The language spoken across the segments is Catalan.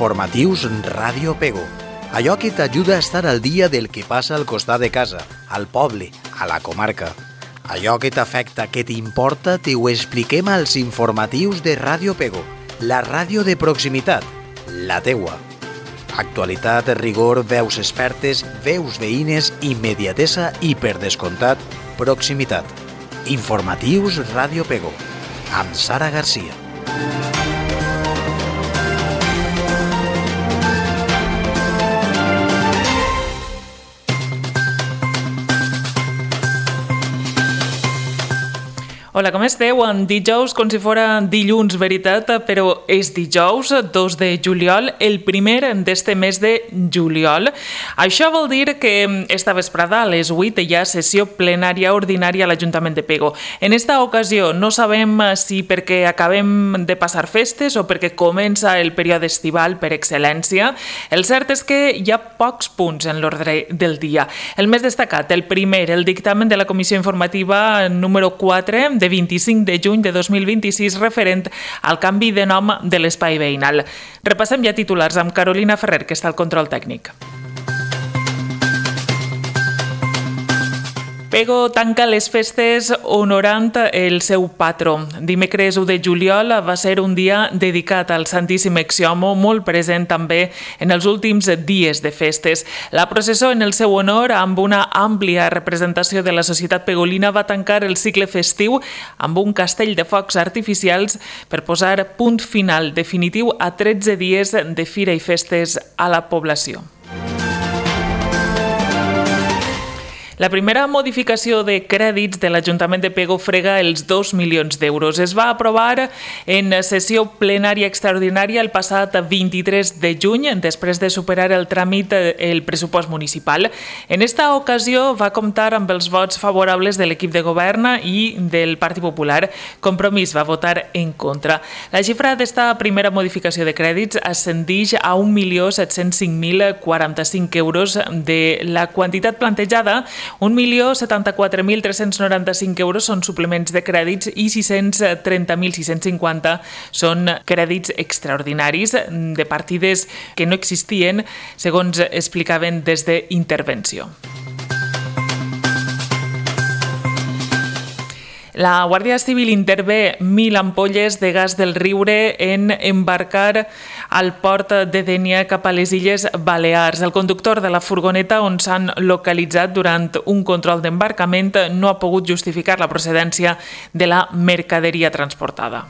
Informatius Ràdio Pego. Allò que t'ajuda a estar al dia del que passa al costat de casa, al poble, a la comarca. Allò que t'afecta, que t'importa, t'ho expliquem als informatius de Ràdio Pego, la ràdio de proximitat, la teua. Actualitat, rigor, veus expertes, veus veïnes, immediatesa i, per descomptat, proximitat. Informatius Ràdio Pego, amb Sara Garcia. Hola, com esteu? En dijous, com si fora dilluns, veritat, però és dijous, 2 de juliol, el primer d'este mes de juliol. Això vol dir que esta vesprada, a les 8, hi ha sessió plenària ordinària a l'Ajuntament de Pego. En esta ocasió no sabem si perquè acabem de passar festes o perquè comença el període estival per excel·lència. El cert és que hi ha pocs punts en l'ordre del dia. El més destacat, el primer, el dictamen de la Comissió Informativa número 4 de 25 de juny de 2026 referent al canvi de nom de l'espai veïnal. Repassem ja titulars amb Carolina Ferrer, que està al control tècnic. Pego tanca les festes honorant el seu patró. Dimecres 1 de juliol va ser un dia dedicat al Santíssim Exiomo, molt present també en els últims dies de festes. La processó en el seu honor, amb una àmplia representació de la societat pegolina, va tancar el cicle festiu amb un castell de focs artificials per posar punt final definitiu a 13 dies de fira i festes a la població. La primera modificació de crèdits de l'Ajuntament de Pego frega els 2 milions d'euros. Es va aprovar en sessió plenària extraordinària el passat 23 de juny, després de superar el tràmit el pressupost municipal. En esta ocasió va comptar amb els vots favorables de l'equip de govern i del Partit Popular. Compromís va votar en contra. La xifra d'esta primera modificació de crèdits ascendeix a 1.075.045 euros de la quantitat plantejada. 1.074.395 euros són suplements de crèdits i 630.650 són crèdits extraordinaris de partides que no existien, segons explicaven des d'Intervenció. La Guàrdia Civil intervé 1.000 ampolles de gas del Riure en embarcar al port de Dénia cap a les Illes Balears. El conductor de la furgoneta on s'han localitzat durant un control d'embarcament no ha pogut justificar la procedència de la mercaderia transportada.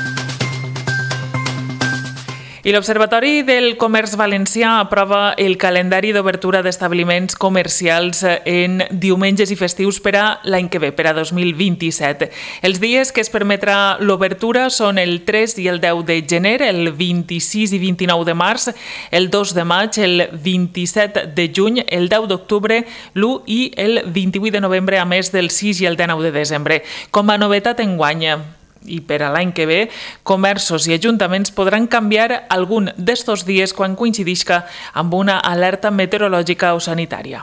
I l'Observatori del Comerç Valencià aprova el calendari d'obertura d'establiments comercials en diumenges i festius per a l'any que ve, per a 2027. Els dies que es permetrà l'obertura són el 3 i el 10 de gener, el 26 i 29 de març, el 2 de maig, el 27 de juny, el 10 d'octubre, l'1 i el 28 de novembre, a més del 6 i el 19 de desembre. Com a novetat enguany, i per a l'any que ve, comerços i ajuntaments podran canviar algun d'estos dies quan coincidisca amb una alerta meteorològica o sanitària.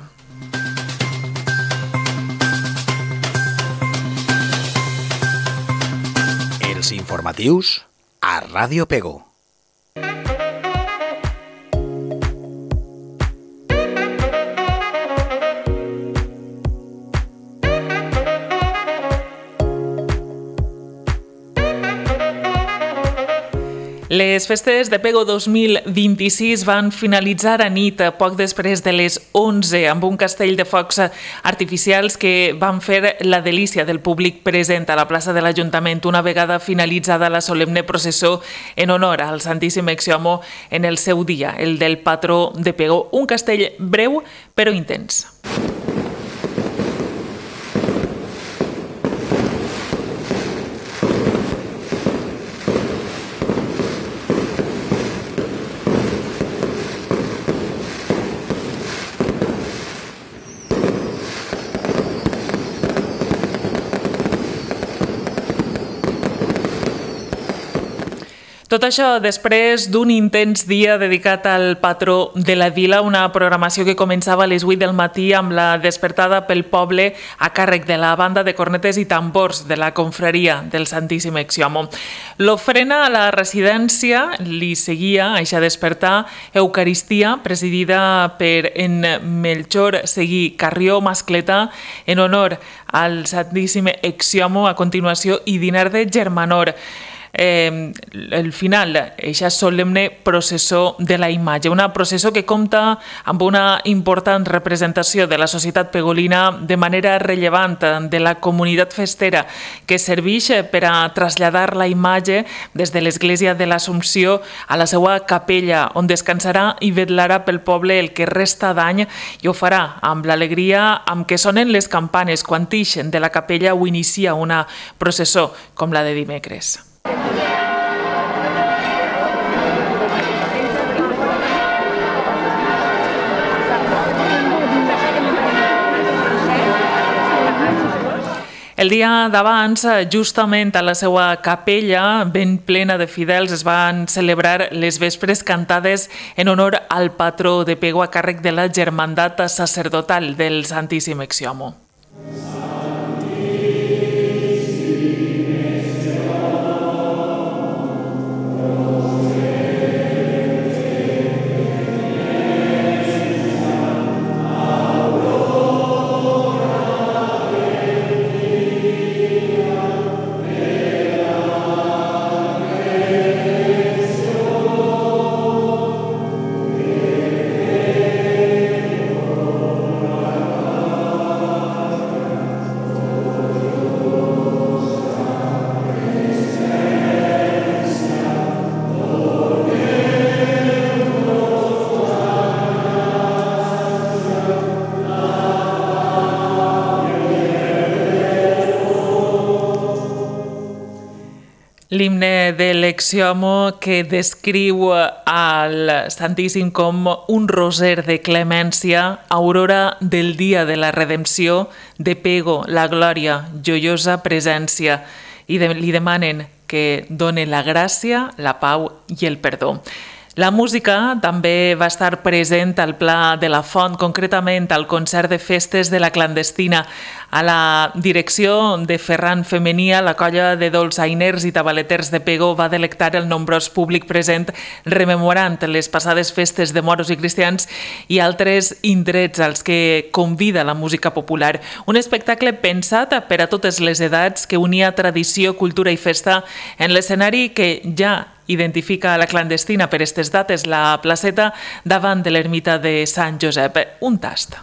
Els informatius a Ràdio Pego. Les festes de Pego 2026 van finalitzar a nit, poc després de les 11, amb un castell de focs artificials que van fer la delícia del públic present a la plaça de l'Ajuntament una vegada finalitzada la solemne processó en honor al Santíssim Exiomo en el seu dia, el del patró de Pego. Un castell breu però intens. Tot això després d'un intens dia dedicat al patró de la vila, una programació que començava a les 8 del matí amb la despertada pel poble a càrrec de la banda de cornetes i tambors de la confraria del Santíssim Exiomo. L'ofrena a la residència li seguia, a eixa despertar, Eucaristia, presidida per en Melchor Seguí Carrió Mascleta, en honor al Santíssim Exiomo, a continuació, i dinar de Germanor. El final, eixa solemne processó de la imatge, una processó que compta amb una important representació de la societat pegolina de manera rellevant de la comunitat festera, que serveix per a traslladar la imatge des de l'església de l'Assumpció a la seva capella, on descansarà i vetlarà pel poble el que resta d'any, i ho farà amb l'alegria amb què sonen les campanes quan ixen de la capella o inicia una processó com la de dimecres. El dia d'abans, justament a la seva capella, ben plena de fidels, es van celebrar les vespres cantades en honor al patró de Pego a càrrec de la Germandat Sacerdotal del Santíssim Exiomo. L'himne de l'Exiomo, que descriu al Santíssim com un roser de clemència, aurora del dia de la redempció, de Pego, la glòria, joiosa presència, i li demanen que done la gràcia, la pau i el perdó. La música també va estar present al Pla de la Font, concretament al concert de festes de la clandestina. A la direcció de Ferran Femenia, la colla de dolçainers i tabaleters de Pego va delectar el nombrós públic present, rememorant les passades festes de moros i cristians i altres indrets als que convida la música popular. Un espectacle pensat per a totes les edats que unia tradició, cultura i festa en l'escenari que ja identifica la clandestina per aquestes dates, la placeta davant de l'ermita de Sant Josep. Un tast.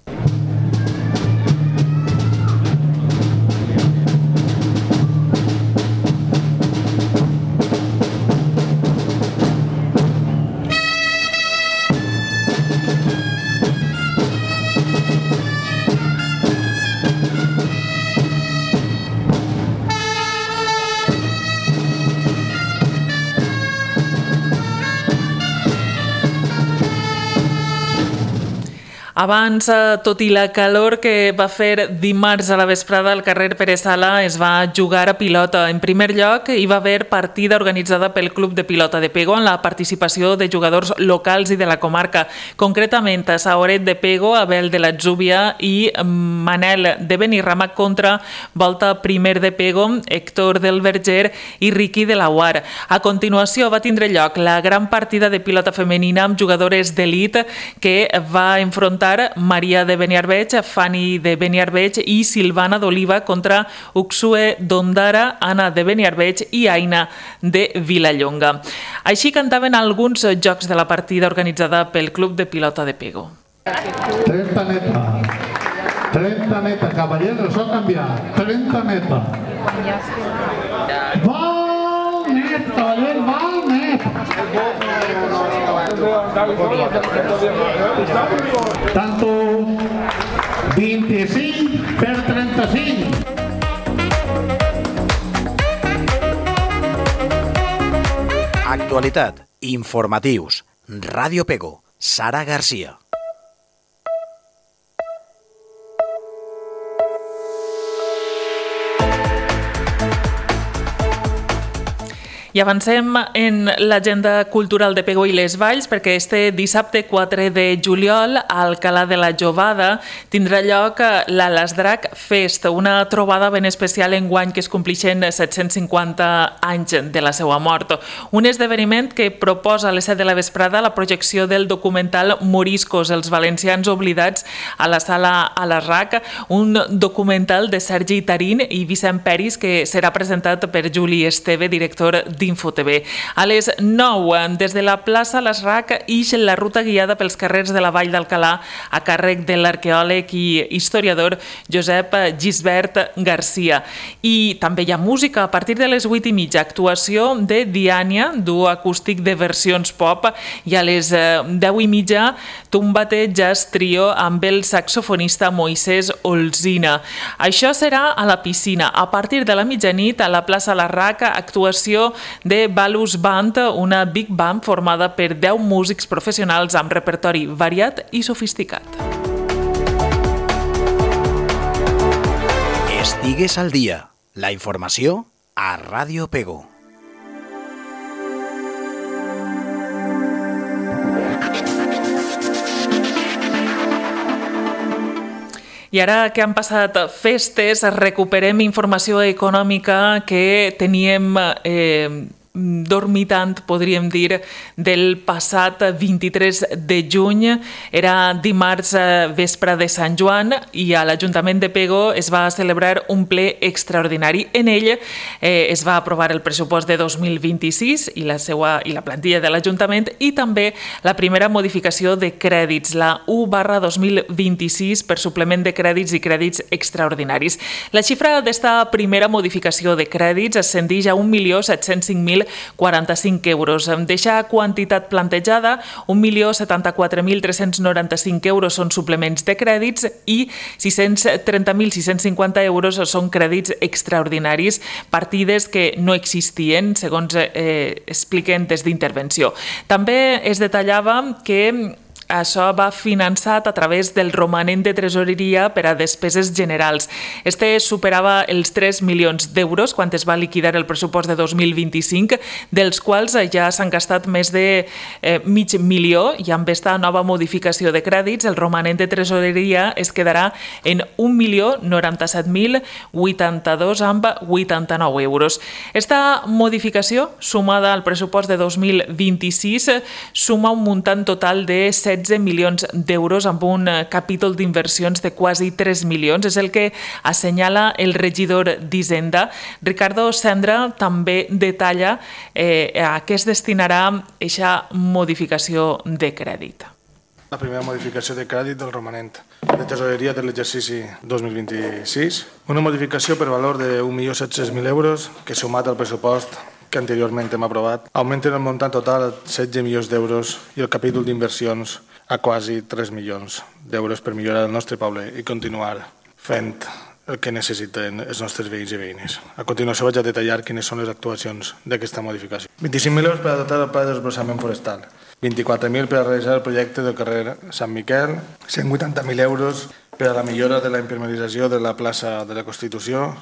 Abans, tot i la calor que va fer dimarts a la vesprada al carrer Pere Sala, es va jugar a pilota. En primer lloc, hi va haver partida organitzada pel Club de Pilota de Pego amb la participació de jugadors locals i de la comarca. Concretament, a Saoret de Pego, Abel de l'Atzúbia i Manel de Benirrama contra Volta Primer de Pego, Héctor del Verger i Riqui de la Uar. A continuació va tindre lloc la gran partida de pilota femenina amb jugadores d'elit que va enfrontar Maria de Beniarbeig, Fanny de Beniarbeig i Silvana d'Oliva contra Uxue d'Ondara, Anna de Beniarbeig i Aina de Vilallonga. Així cantaven alguns jocs de la partida organitzada pel Club de Pilota de Pego. 30 neta, caballero, això ha canviat. 30 neta. Val net, cavaller, val net. Tanto 25 per 35. Actualitat, informatius, Ràdio Pego, Sara Garcia. I avancem en l'agenda cultural de Pego i les Valls perquè este dissabte 4 de juliol a Alcalà de la Jovada tindrà lloc l'Alasdrac Fest, una trobada ben especial enguany que es complixen 750 anys de la seva mort. Un esdeveniment que proposa a les 7 de la vesprada la projecció del documental Moriscos, els valencians oblidats a la sala Alasrac, un documental de Sergi Tarín i Vicent Peris que serà presentat per Juli Esteve, director d'InfoTV. A les 9, des de la plaça Alasrac, ix la ruta guiada pels carrers de la Vall d'Alcalà a càrrec de l'arqueòleg i historiador Josep Gisbert Garcia. I també hi ha música a partir de les 8:30, actuació de Diània, duo acústic de versions pop, i a les 10:30 Tumbate Jazz Trio amb el saxofonista Moisés Olzina. Això serà a la piscina. A partir de la mitjanit, a la plaça Alasrac, actuació de Balus Band, una big band formada per 10 músics professionals amb repertori variat i sofisticat. Estigues al dia. La informació a Ràdio Pego. I ara que han passat festes, recuperem informació econòmica que teníem dormitant, podríem dir, del passat 23 de juny. Era dimarts vespre de Sant Joan i a l'Ajuntament de Pego es va celebrar un ple extraordinari. En ell es va aprovar el pressupost de 2026 i la plantilla de l'Ajuntament i també la primera modificació de crèdits, la 1/2026 per suplement de crèdits i crèdits extraordinaris. La xifra d'esta primera modificació de crèdits ascendeix a 1.705.045 euros. Deixa quantitat plantejada, 1.074.395 euros són suplements de crèdits i 630.650 euros són crèdits extraordinaris, partides que no existien, segons expliquen des d'intervenció. També es detallava que això va finançat a través del romanent de tresoreria per a despeses generals. Este superava els 3 milions d'euros quan es va liquidar el pressupost de 2025, dels quals ja s'han gastat més de mig milió i amb aquesta nova modificació de crèdits el romanent de tresoreria es quedarà en 1.097.082,89 euros. Esta modificació, sumada al pressupost de 2026, suma un muntant total de 16 milions d'euros amb un capítol d'inversions de quasi 3 milions. És el que assenyala el regidor d'Hisenda. Ricardo Sendra també detalla a què es destinarà aquesta modificació de crèdit. La primera modificació de crèdit del romanent de tesoreria de l'exercici 2026. Una modificació per valor de 1.700.000 euros que, sumat al pressupost que anteriorment hem aprovat, augmenten el muntant total a 16 milions d'euros i el capítol d'inversions a quasi 3 milions d'euros per millorar el nostre poble i continuar fent el que necessiten els nostres veïns i veïnes. A continuació vaig a detallar quines són les actuacions d'aquesta modificació. 25.000 euros per a dotar el pla de desbrossament forestal, 24.000 per a realitzar el projecte del carrer Sant Miquel, 180.000 euros per a la millora de la impermeabilització de la plaça de la Constitució,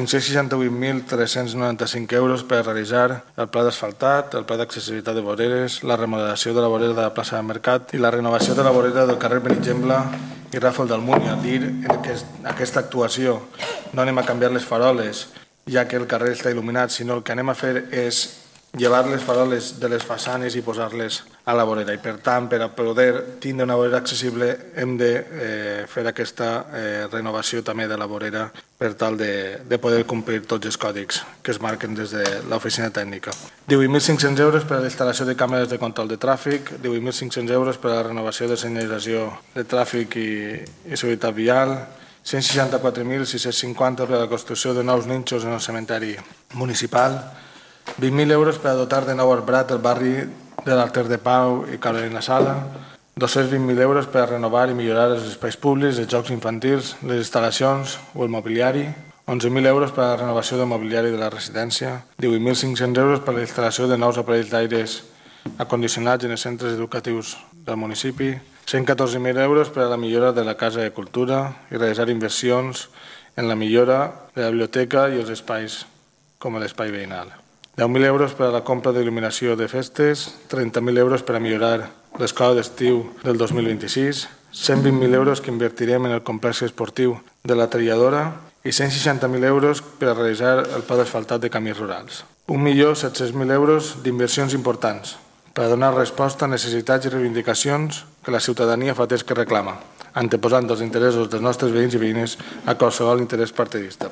568.395 euros per a realitzar el pla d'asfaltat, el pla d'accessibilitat de voreres, la remodelació de la vorera de la plaça de Mercat i la renovació de la vorera del carrer Benigembla i Ràfol d'Almúnia. Dir que aquesta actuació no anem a canviar les faroles, ja que el carrer està il·luminat, sinó el que anem a fer és llevar les faroles de les façanes i posar-les a la vorera. I per tant, per a poder tindre una vorera accessible, hem de fer aquesta renovació també de la vorera per tal de poder complir tots els còdics que es marquen des de l'oficina tècnica. 18.500 euros per a la instal·lació de càmeres de control de tràfic, 18.500 euros per a la renovació de senyalització de tràfic i seguretat vial, 164.650 per a la construcció de nous nínxols en el cementeri municipal, 20.000 euros per a dotar de nou arbrat el barri de l'Alter de Pau i Carolina Sala, 220.000 euros per a renovar i millorar els espais públics, els jocs infantils, les instal·lacions o el mobiliari, 11.000 euros per a la renovació del mobiliari de la residència, 18.500 euros per a la instal·lació de nous aparells d'aires acondicionats en els centres educatius del municipi, 114.000 euros per a la millora de la Casa de Cultura i realitzar inversions en la millora de la biblioteca i els espais com l'espai veïnal. 10.000 euros per a la compra d'il·luminació de festes, 30.000 euros per a millorar l'escola d'estiu del 2026, 120.000 euros que invertirem en el complex esportiu de la Trilladora i 160.000 euros per a realitzar el pla d'asfaltat de camins rurals. 1.700.000 euros d'inversions importants per a donar resposta a necessitats i reivindicacions que la ciutadania fa temps que reclama, anteposant els interessos dels nostres veïns i veïnes a qualsevol interès partidista.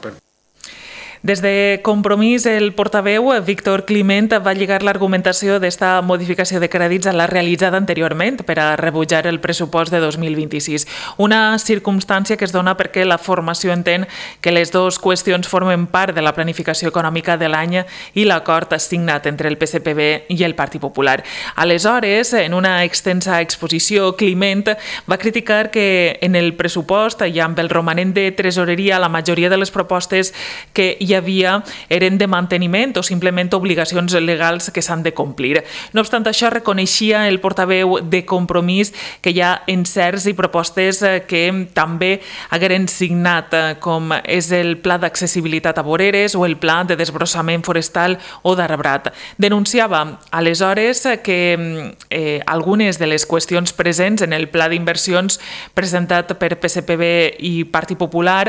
Des de Compromís, el portaveu Víctor Climent va lligar l'argumentació d'esta modificació de crèdits a la realitzada anteriorment per a rebutjar el pressupost de 2026. Una circumstància que es dona perquè la formació entén que les dues qüestions formen part de la planificació econòmica de l'any i l'acord signat entre el PSPB i el Partit Popular. Aleshores, en una extensa exposició, Climent va criticar que en el pressupost i amb el romanent de tresoreria la majoria de les propostes que hi havia eren de manteniment o simplement obligacions legals que s'han de complir. No obstant això, reconeixia el portaveu de Compromís que hi ha encerts i propostes que també hagueren signat, com és el pla d'accessibilitat a voreres o el pla de desbrossament forestal o d'arbrat. Denunciava aleshores que algunes de les qüestions presents en el pla d'inversions presentat per PSPB i Partit Popular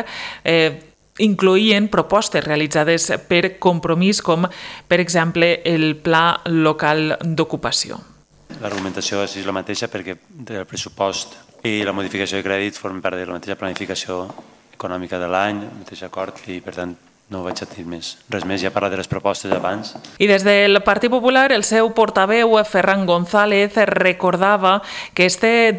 incloïen propostes realitzades per Compromís, com, per exemple, el Pla Local d'Ocupació. L'argumentació és la mateixa perquè el pressupost i la modificació de crèdit formen part de la mateixa planificació econòmica de l'any, el mateix acord, i per tant no vaig a dir res més, ja he parlat de les propostes abans. I des del Partit Popular, el seu portaveu, Ferran González, recordava que este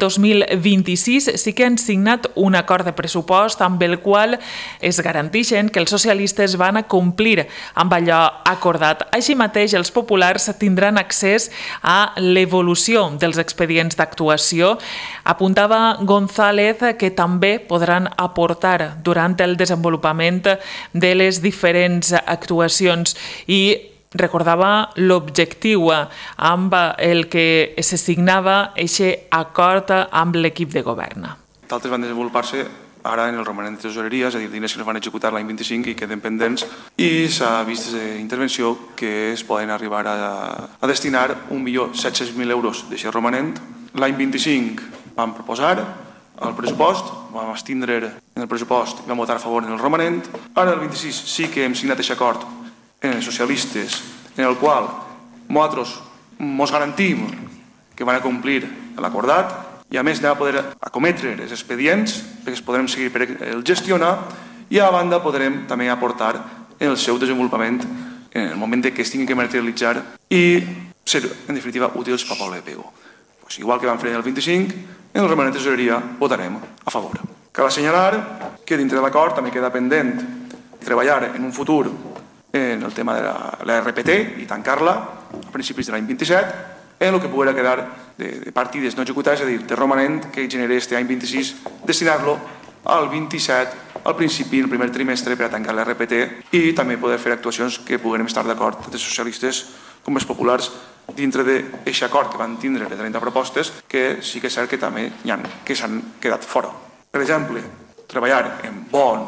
2026 sí que han signat un acord de pressupost amb el qual es garanteixen que els socialistes van a complir amb allò acordat. Així mateix, els populars tindran accés a l'evolució dels expedients d'actuació. Apuntava González que també podran aportar durant el desenvolupament de les diferents actuacions i recordava l'objectiu amb el que se signava aquest acord amb l'equip de govern. D'altres van desenvolupar-se ara en el romanent de tresoreria, és a dir, diners que es van executar l'any 25 i queden pendents, i s'ha vist des d'intervenció que es poden arribar a destinar 1.700.000 euros d'aquest romanent. L'any 25 vam proposar el pressupost, vam abstindre en el pressupost i vam votar a favor en el romanent. Ara, el 26, sí que hem signat aquest acord en els socialistes, en el qual nosaltres ens garantim que van a complir l'acordat i a més anem a poder acometre els expedients perquè es podrem seguir per el gestionar i a banda podrem també aportar en el seu desenvolupament en el moment que es tinguin que materialitzar i ser, en definitiva, útils per al poble de Pego. Igual que vam fer el 25, en el romanent de tesoreria votarem a favor. Cal assenyalar que dintre de l'acord també queda pendent treballar en un futur en el tema de la RPT i tancar-la a principis de l'any 27 en el que pugui quedar de partides no executades, és a dir, de romanent que genera este any 26, destinar-lo al 27, al principi, el primer trimestre, per a tancar la RPT i també poder fer actuacions que puguem estar d'acord dels socialistes com els populars dintre d'aquest acord que van tindre de 30 propostes que sí que és cert que també hi ha que s'han quedat fora. Per exemple, treballar en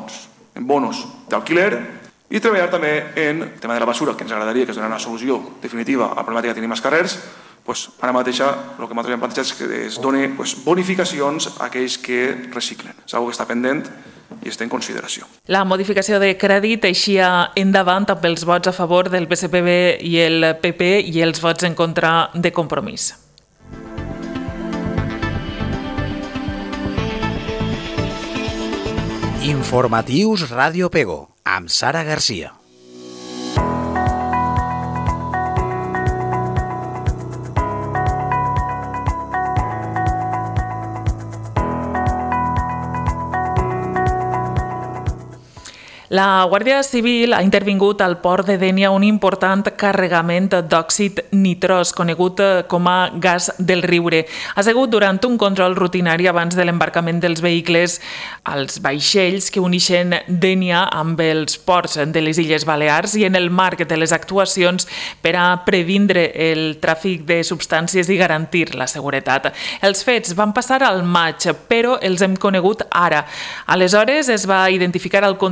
bonos d'alquiler i treballar també en el tema de la basura, que ens agradaria que es donés una solució definitiva a la problemàtica que tenim als carrers. Ara mateix el que nosaltres hem plantejat és que es doni bonificacions a aquells que reciclen. És una cosa que està pendent i està en consideració. La modificació de crèdit eixia endavant amb els vots a favor del PSPB i el PP i els vots en contra de Compromís. Informatius Ràdio Pego, amb Sara Garcia. La Guàrdia Civil ha intervingut al port de Dénia un important carregament d'òxid nitrós, conegut com a gas del riure. Ha sigut durant un control rutinari abans de l'embarcament dels vehicles als vaixells que uneixen Dénia amb els ports de les Illes Balears i en el marc de les actuacions per a previndre el tràfic de substàncies i garantir la seguretat. Els fets van passar al maig, però els hem conegut ara. Aleshores es va identificar el conductor d'una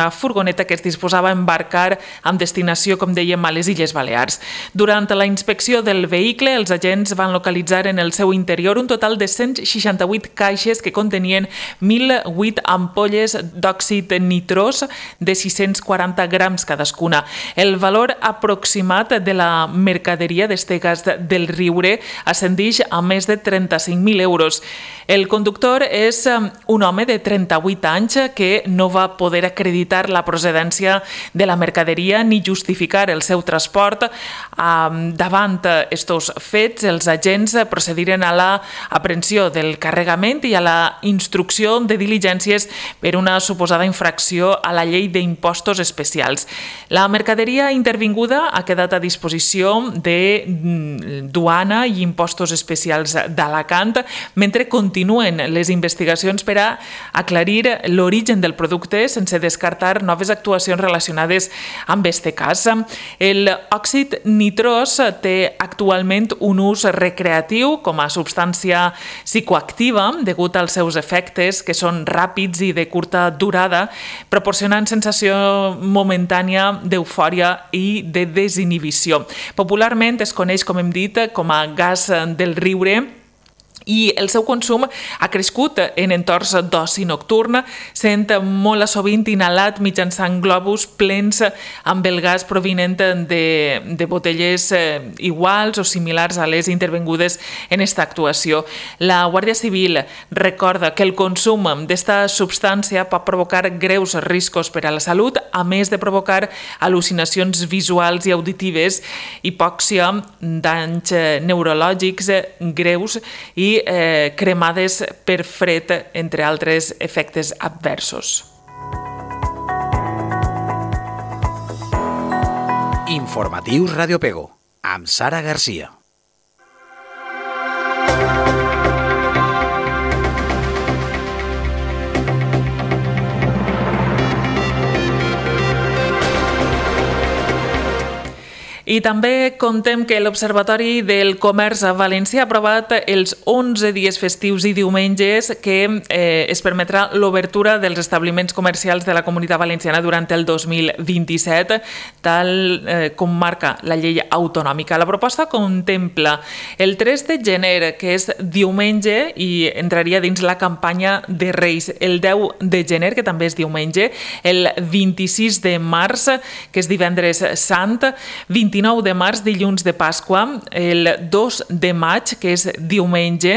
una furgoneta que es disposava a embarcar amb destinació, com dèiem, a les Illes Balears. Durant la inspecció del vehicle, els agents van localitzar en el seu interior un total de 168 caixes que contenien 1.008 ampolles d'òxid nitrós de 640 grams cadascuna. El valor aproximat de la mercaderia d'este gas del riure ascendeix a més de 35.000 euros. El conductor és un home de 38 anys que no va poder acreditar la procedència de la mercaderia ni justificar el seu transport. Davant estos fets, els agents procediren a l'aprehensió del carregament i a la instrucció de diligències per una suposada infracció a la llei d'impostos especials. La mercaderia intervinguda ha quedat a disposició de Duana i Impostos Especials d'Alacant, mentre continuen les investigacions per a aclarir l'origen del producte sense descartar noves actuacions relacionades amb este cas. El òxid nitrós té actualment un ús recreatiu com a substància psicoactiva degut als seus efectes, que són ràpids i de curta durada, proporcionant sensació momentània d'eufòria i de desinhibició. Popularment es coneix, com hem dit, com a gas del riure, i el seu consum ha crescut en entorns d'oci nocturn, sent molt sovint inhalat mitjançant globus plens amb el gas provinent de botelles iguals o similars a les intervingudes en esta actuació. La Guàrdia Civil recorda que el consum d'esta substància pot provocar greus riscos per a la salut, a més de provocar al·lucinacions visuals i auditives, hipòxia, danys neurològics greus i cremades per fred, entre altres efectes adversos. Informatius Radio Pego, amb Sara Garcia. I també contem que l'Observatori del Comerç Valencià ha aprovat els 11 dies festius i diumenges que es permetrà l'obertura dels establiments comercials de la Comunitat Valenciana durant el 2027, tal com marca la llei autonòmica. La proposta contempla el 3 de gener, que és diumenge i entraria dins la campanya de Reis, el 10 de gener, que també és diumenge, el 26 de març, que és divendres sant, 29 de març, dilluns de Pasqua, el 2 de maig, que és diumenge,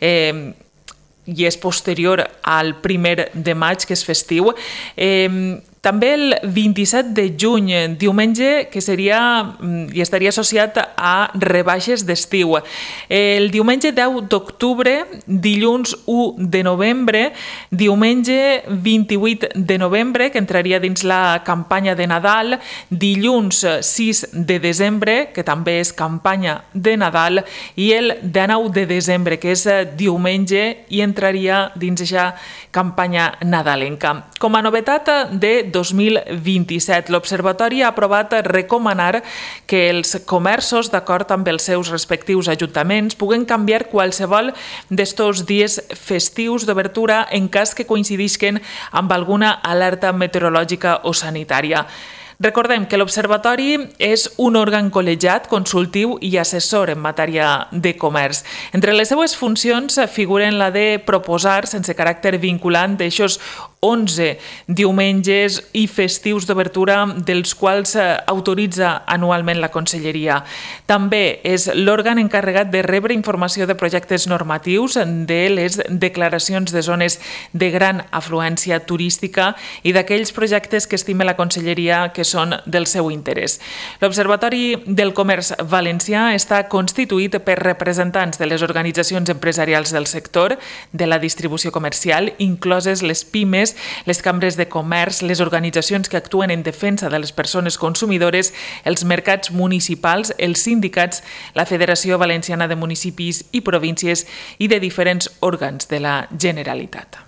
i és posterior al 1 de maig, que és festiu. També el 27 de juny, diumenge, que seria i estaria associat a rebaixes d'estiu. El diumenge 10 d'octubre, dilluns 1 de novembre, diumenge 28 de novembre, que entraria dins la campanya de Nadal, dilluns 6 de desembre, que també és campanya de Nadal, i el 19 de desembre, que és diumenge, i entraria dins aquesta campanya nadalenca. Com a novetat de 2027, l'Observatori ha aprovat recomanar que els comerços, d'acord amb els seus respectius ajuntaments, puguen canviar qualsevol d'estos dies festius d'obertura en cas que coincidisquen amb alguna alerta meteorològica o sanitària. Recordem que l'Observatori és un òrgan col·legiat, consultiu i assessor en matèria de comerç. Entre les seues funcions figuren la de proposar, sense caràcter vinculant, d'aixòs 11 diumenges i festius d'obertura, dels quals autoritza anualment la Conselleria. També és l'òrgan encarregat de rebre informació de projectes normatius, de les declaracions de zones de gran afluència turística i d'aquells projectes que estime la Conselleria que són del seu interès. L'Observatori del Comerç Valencià està constituït per representants de les organitzacions empresarials del sector, de la distribució comercial, incloses les pimes, les cambres de comerç, les organitzacions que actuen en defensa de les persones consumidores, els mercats municipals, els sindicats, la Federació Valenciana de Municipis i Províncies i de diferents òrgans de la Generalitat.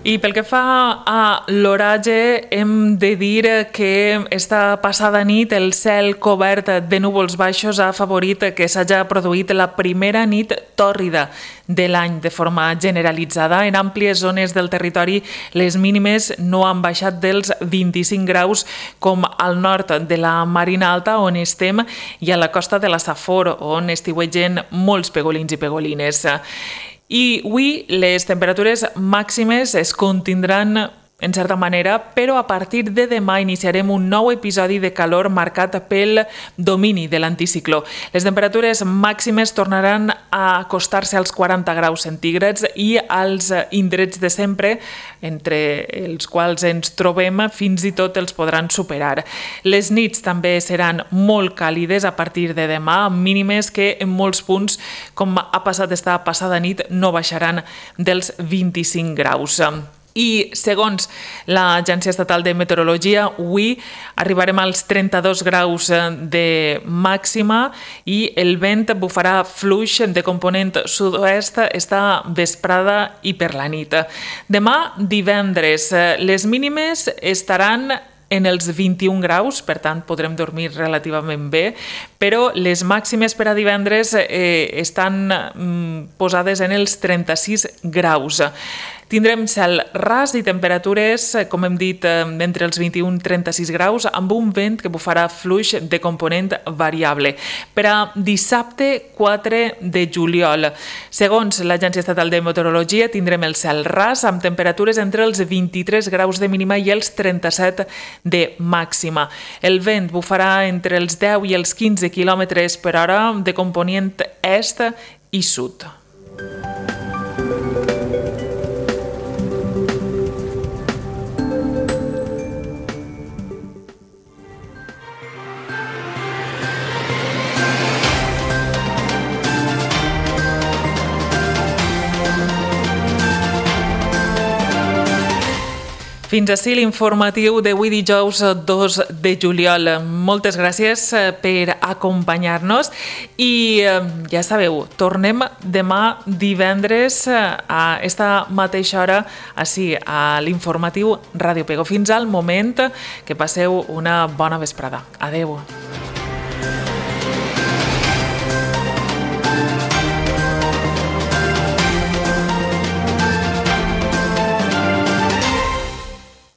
I pel que fa a l'oratge, hem de dir que esta passada nit el cel cobert de núvols baixos ha afavorit que s'hagi produït la primera nit tòrrida de l'any de forma generalitzada. En àmplies zones del territori les mínimes no han baixat dels 25 graus, com al nord de la Marina Alta, on estem, i a la costa de la Safor, on estiuegen molts pegolins i pegolines. I avui les temperatures màximes es contindran en certa manera, però a partir de demà iniciarem un nou episodi de calor marcat pel domini de l'anticicló. Les temperatures màximes tornaran a acostar-se als 40 graus centígrads i als indrets de sempre, entre els quals ens trobem, fins i tot els podran superar. Les nits també seran molt càlides a partir de demà, amb mínimes que en molts punts, com ha passat esta passada nit, no baixaran dels 25 graus. I segons l'Agència Estatal de Meteorologia, avui arribarem als 32 graus de màxima i el vent bufarà fluix de component sud-oest esta vesprada i per la nit. Demà, divendres, les mínimes estaran en els 21 graus, per tant podrem dormir relativament bé, però les màximes per a divendres estan posades en els 36 graus. Tindrem cel ras i temperatures, com hem dit, entre els 21 i 36 graus, amb un vent que bufarà fluix de component variable. Per a dissabte 4 de juliol, segons l'Agència Estatal de Meteorologia, tindrem el cel ras amb temperatures entre els 23 graus de mínima i els 37 de màxima. El vent bufarà entre els 10 i els 15 km per hora de component est i sud. Fins ací l'informatiu d'avui dijous 2 de juliol. Moltes gràcies per acompanyar-nos i ja sabeu, tornem demà divendres a esta mateixa hora ací a l'informatiu Ràdio Pego. Fins al moment, que passeu una bona vesprada. Adeu.